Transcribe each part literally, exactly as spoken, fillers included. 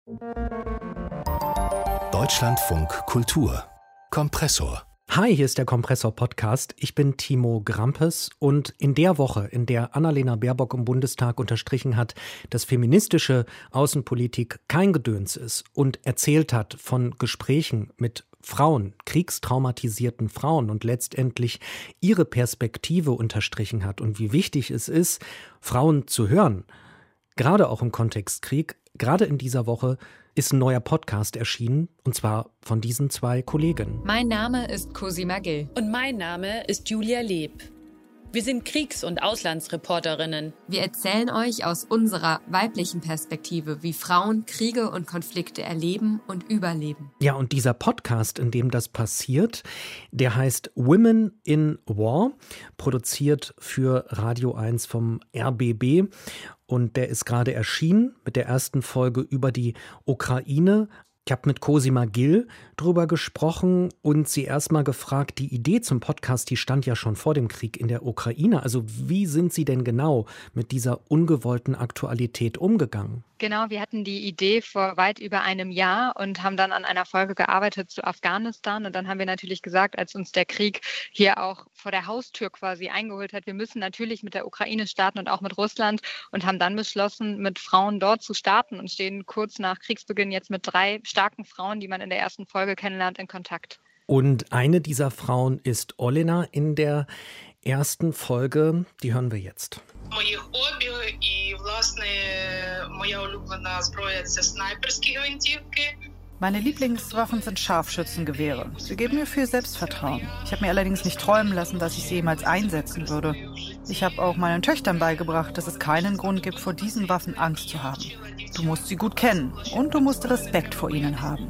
Deutschlandfunk Kultur Kompressor. Hi, hier ist der Kompressor-Podcast. Ich bin Timo Grampes und in der Woche, in der Annalena Baerbock im Bundestag unterstrichen hat, dass feministische Außenpolitik kein Gedöns ist und erzählt hat von Gesprächen mit Frauen, kriegstraumatisierten Frauen und letztendlich ihre Perspektive unterstrichen hat und wie wichtig es ist, Frauen zu hören, gerade auch im Kontext Krieg, gerade in dieser Woche ist ein neuer Podcast erschienen, und zwar von diesen zwei Kolleginnen. Mein Name ist Cosima Gill. Und mein Name ist Julia Leb. Wir sind Kriegs- und Auslandsreporterinnen. Wir erzählen euch aus unserer weiblichen Perspektive, wie Frauen Kriege und Konflikte erleben und überleben. Ja, und dieser Podcast, in dem das passiert, der heißt Women in War, produziert für Radio eins vom R B B. Und der ist gerade erschienen mit der ersten Folge über die Ukraine. Ich habe mit Cosima Gill drüber gesprochen und sie erstmal gefragt, die Idee zum Podcast, die stand ja schon vor dem Krieg in der Ukraine. Also wie sind Sie denn genau mit dieser ungewollten Aktualität umgegangen? Genau, wir hatten die Idee vor weit über einem Jahr und haben dann an einer Folge gearbeitet zu Afghanistan. Und dann haben wir natürlich gesagt, als uns der Krieg hier auch vor der Haustür quasi eingeholt hat, wir müssen natürlich mit der Ukraine starten und auch mit Russland und haben dann beschlossen, mit Frauen dort zu starten und stehen kurz nach Kriegsbeginn jetzt mit drei starken Frauen, die man in der ersten Folge kennenlernt, in Kontakt. Und eine dieser Frauen ist Olena in der ersten Folge, die hören wir jetzt. Мої хобі і, власне, моя улюблена зброя – це снайперські гвинтівки. Meine Lieblingswaffen sind Scharfschützengewehre. Sie geben mir viel Selbstvertrauen. Ich habe mir allerdings nicht träumen lassen, dass ich sie jemals einsetzen würde. Ich habe auch meinen Töchtern beigebracht, dass es keinen Grund gibt, vor diesen Waffen Angst zu haben. Du musst sie gut kennen und du musst Respekt vor ihnen haben.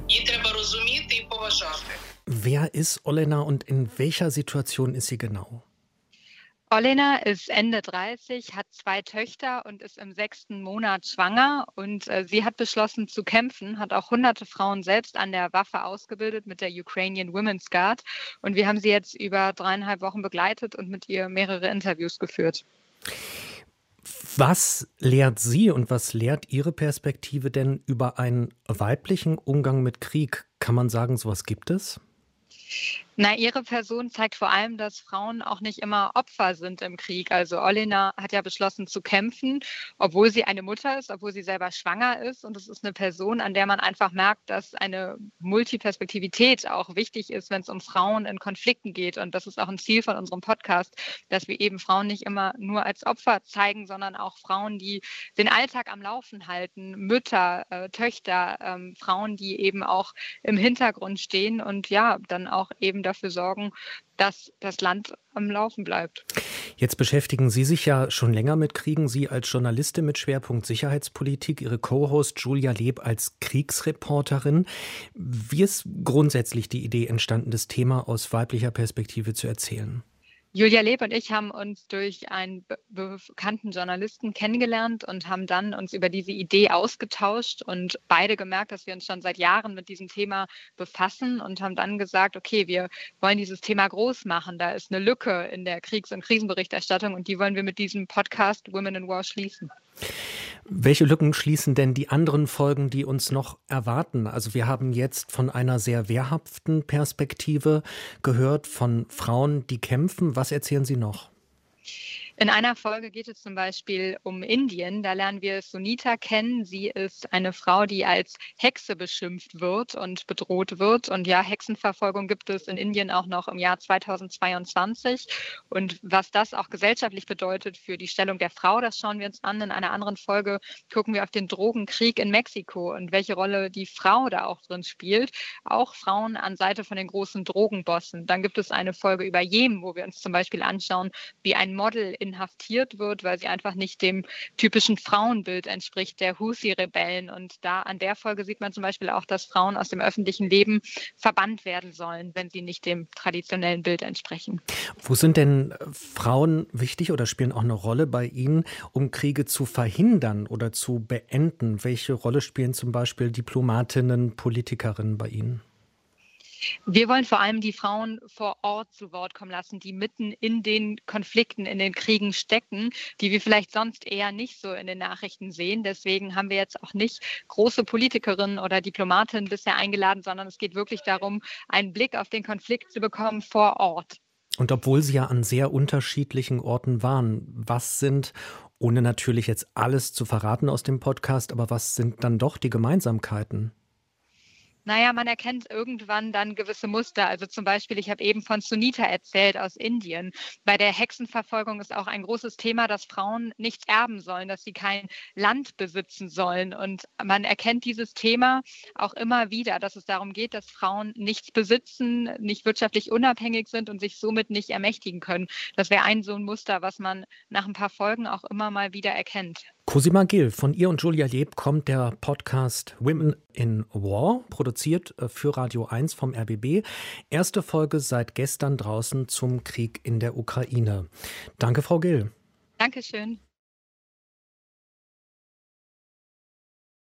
Wer ist Olena und in welcher Situation ist sie genau? Olena ist Ende dreißig, hat zwei Töchter und ist im sechsten Monat schwanger. Und äh, sie hat beschlossen zu kämpfen, hat auch hunderte Frauen selbst an der Waffe ausgebildet mit der Ukrainian Women's Guard. Und wir haben sie jetzt über dreieinhalb Wochen begleitet und mit ihr mehrere Interviews geführt. Was lehrt sie und was lehrt Ihre Perspektive denn über einen weiblichen Umgang mit Krieg? Kann man sagen, sowas gibt es? Na, ihre Person zeigt vor allem, dass Frauen auch nicht immer Opfer sind im Krieg. Also Olena hat ja beschlossen zu kämpfen, obwohl sie eine Mutter ist, obwohl sie selber schwanger ist. Und es ist eine Person, an der man einfach merkt, dass eine Multiperspektivität auch wichtig ist, wenn es um Frauen in Konflikten geht. Und das ist auch ein Ziel von unserem Podcast, dass wir eben Frauen nicht immer nur als Opfer zeigen, sondern auch Frauen, die den Alltag am Laufen halten, Mütter, äh, Töchter, ähm, Frauen, die eben auch im Hintergrund stehen und ja, dann auch eben dafür sorgen, dass das Land am Laufen bleibt. Jetzt beschäftigen Sie sich ja schon länger mit Kriegen. Sie als Journalistin mit Schwerpunkt Sicherheitspolitik, Ihre Co-Host Julia Leb als Kriegsreporterin. Wie ist grundsätzlich die Idee entstanden, das Thema aus weiblicher Perspektive zu erzählen? Julia Leb und ich haben uns durch einen be- bekannten Journalisten kennengelernt und haben dann uns über diese Idee ausgetauscht und beide gemerkt, dass wir uns schon seit Jahren mit diesem Thema befassen und haben dann gesagt, okay, wir wollen dieses Thema groß machen. Da ist eine Lücke in der Kriegs- und Krisenberichterstattung und die wollen wir mit diesem Podcast Women in War schließen. Welche Lücken schließen denn die anderen Folgen, die uns noch erwarten? Also wir haben jetzt von einer sehr wehrhaften Perspektive gehört, von Frauen, die kämpfen. Was erzählen Sie noch? In einer Folge geht es zum Beispiel um Indien. Da lernen wir Sunita kennen. Sie ist eine Frau, die als Hexe beschimpft wird und bedroht wird. Und ja, Hexenverfolgung gibt es in Indien auch noch im Jahr zweitausendzweiundzwanzig. Und was das auch gesellschaftlich bedeutet für die Stellung der Frau, das schauen wir uns an. In einer anderen Folge gucken wir auf den Drogenkrieg in Mexiko und welche Rolle die Frau da auch drin spielt. Auch Frauen an Seite von den großen Drogenbossen. Dann gibt es eine Folge über Jemen, wo wir uns zum Beispiel anschauen, wie ein Model inhaftiert wird, weil sie einfach nicht dem typischen Frauenbild entspricht, der Houthi-Rebellen. Und da an der Folge sieht man zum Beispiel auch, dass Frauen aus dem öffentlichen Leben verbannt werden sollen, wenn sie nicht dem traditionellen Bild entsprechen. Wo sind denn Frauen wichtig oder spielen auch eine Rolle bei Ihnen, um Kriege zu verhindern oder zu beenden? Welche Rolle spielen zum Beispiel Diplomatinnen, Politikerinnen bei Ihnen? Wir wollen vor allem die Frauen vor Ort zu Wort kommen lassen, die mitten in den Konflikten, in den Kriegen stecken, die wir vielleicht sonst eher nicht so in den Nachrichten sehen. Deswegen haben wir jetzt auch nicht große Politikerinnen oder Diplomatinnen bisher eingeladen, sondern es geht wirklich darum, einen Blick auf den Konflikt zu bekommen vor Ort. Und obwohl Sie ja an sehr unterschiedlichen Orten waren, was sind, ohne natürlich jetzt alles zu verraten aus dem Podcast, aber was sind dann doch die Gemeinsamkeiten? Naja, man erkennt irgendwann dann gewisse Muster. Also zum Beispiel, ich habe eben von Sunita erzählt aus Indien. Bei der Hexenverfolgung ist auch ein großes Thema, dass Frauen nichts erben sollen, dass sie kein Land besitzen sollen. Und man erkennt dieses Thema auch immer wieder, dass es darum geht, dass Frauen nichts besitzen, nicht wirtschaftlich unabhängig sind und sich somit nicht ermächtigen können. Das wäre ein so ein Muster, was man nach ein paar Folgen auch immer mal wieder erkennt. Cosima Gil, von ihr und Julia Leeb kommt der Podcast Women in War, produziert für Radio eins vom R B B. Erste Folge seit gestern draußen zum Krieg in der Ukraine. Danke, Frau Gil. Dankeschön.